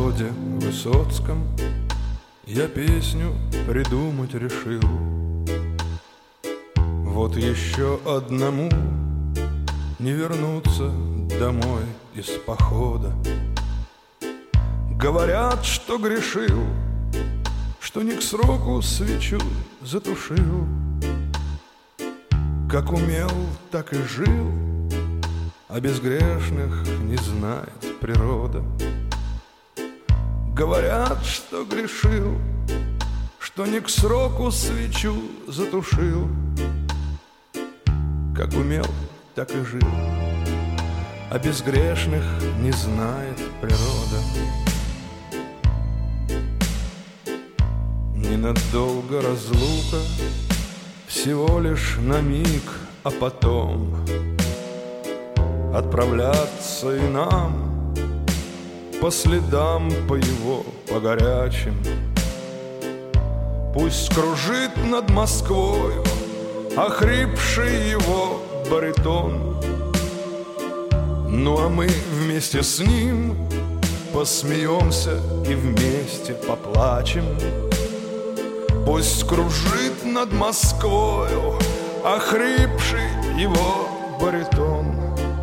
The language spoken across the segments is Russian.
Володе Высоцком я песню придумать решил. Вот еще одному не вернуться домой из похода. Говорят, что грешил, что не к сроку свечу затушил. Как умел, так и жил, а безгрешных не знает природа. Говорят, что грешил, что не к сроку свечу затушил. Как умел, так и жил, а безгрешных не знает природа. Ненадолго разлука, всего лишь на миг, а потом отправляться и нам по следам, по его, по горячим. Пусть кружит над Москвою охрипший его баритон. Ну а мы вместе с ним посмеемся и вместе поплачем. Пусть кружит над Москвою охрипший его баритон.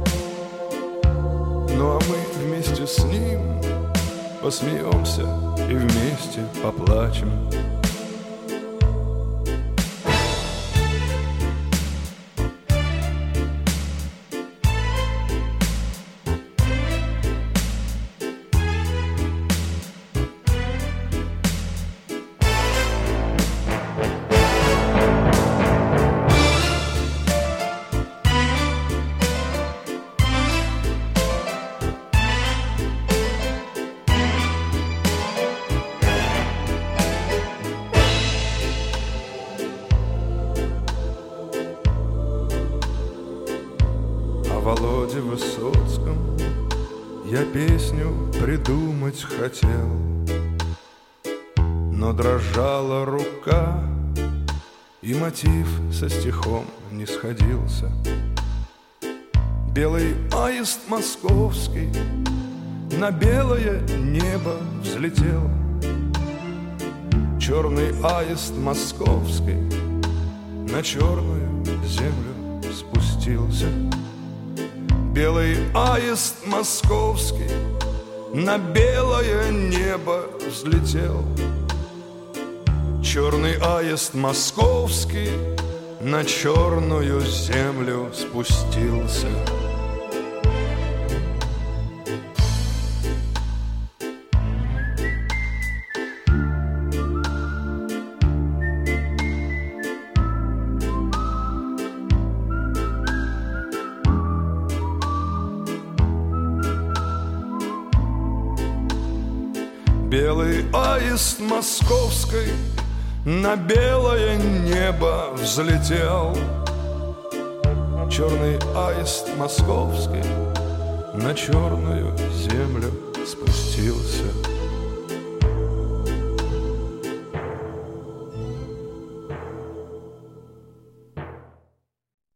Ну а мы вместе с ним посмеемся и вместе поплачем. Володе Высоцком я песню придумать хотел, но дрожала рука, и мотив со стихом не сходился. Белый аист московский на белое небо взлетел. Черный аист московский на черную землю спустился. Белый аист московский на белое небо взлетел. Черный аист московский на черную землю спустился. Белый аист московский на белое небо взлетел. Черный аист московский на черную землю спустился.